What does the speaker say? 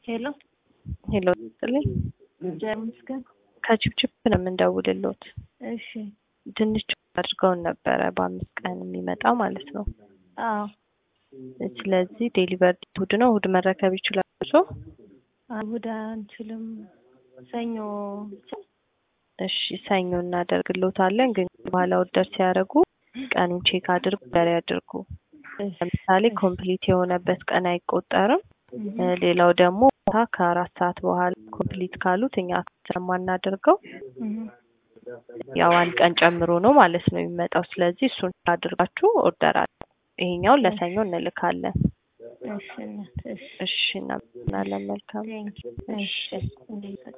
ሄሎ ሄሎ ጥልኝ ጀምስከን ከችፕችፕ ነው የምንደውልልዎት። እሺ ድንች አድርገውን ነበረ በ5 ቀን የሚመጣው ማለት ነው። አዎ ስለዚህ ዴሊቨሪ እሑድ ነው። እሑድ መረከብ ይችላሉ? እሑድ አንችልም፣ ሰኞ ብቻ። እሺ ሰኞ እናደርግልዎታለን። ግን በኋላ ኦርደር ሲያደርጉ ቀኑን ቼክ አድርጉ፣ በሬ አድርጉ። ለምሳሌ ኮምፕሊት የሆነበት ቀን አይቆጠርም። ሌላው ደግሞ ከ4 ሰዓት በኋላ ኮምፕሊት ካሉት እኛ ስለማናደርገው ያው አንድ ቀን ጨምሮ ነው ማለት ነው የሚመጣው። ስለዚህ እሱን አድርጋችሁ ኦርደር አድርጉ። ይሄኛውን ለሰኞ እንልካለን። እሺ እሺ እናመሰግናለን። መልካም እሺ